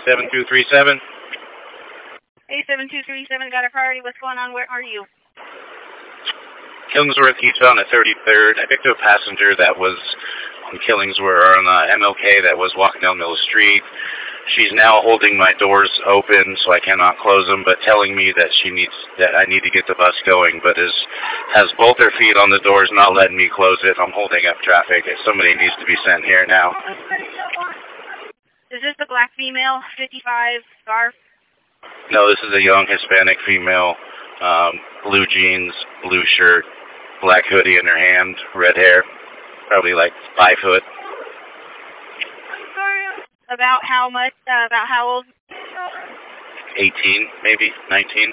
7237. Hey, 7237, got a priority. What's going on? Where are you? Killingsworth, eastbound at 33rd. I picked up a passenger that was on Killingsworth, or on MLK, that was walking down Middle Street. She's now holding my doors open so I cannot close them, but telling me that I need to get the bus going, but has both her feet on the doors, not letting me close it. I'm holding up traffic. Somebody needs to be sent here now. Is this the black female, 55, scarf? No, this is a young Hispanic female, blue jeans, blue shirt, black hoodie in her hand, red hair, probably like 5 foot. About how much, about how old? 18, maybe, 19.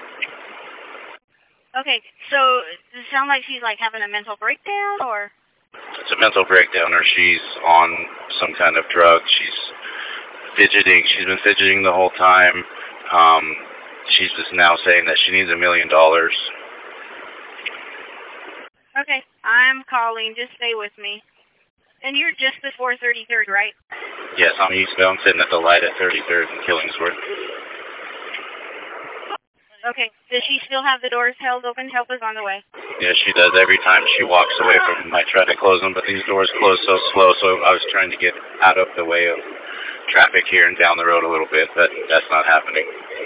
Okay, so does it sound like she's like having a mental breakdown, or? It's a mental breakdown, or she's on some kind of drug. She's fidgeting. She's been fidgeting the whole time. She's just now saying that she needs $1 million. Okay, I'm calling. Just stay with me. And you're just before 33rd, right? Yes, I'm eastbound, sitting at the light at 33rd in Killingsworth. Okay, does she still have the doors held open? Help is on the way. Yeah, she does every time she walks away from them. I try to close them, but these doors close so slow, so I was trying to get out of the way of traffic here and down the road a little bit, but that's not happening.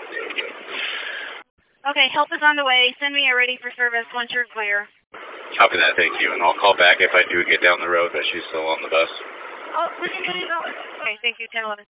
Okay, help is on the way. Send me a ready for service once you're clear. How can that thank you? And I'll call back if I do get down the road, but she's still on the bus. Oh, okay, thank you, 1011.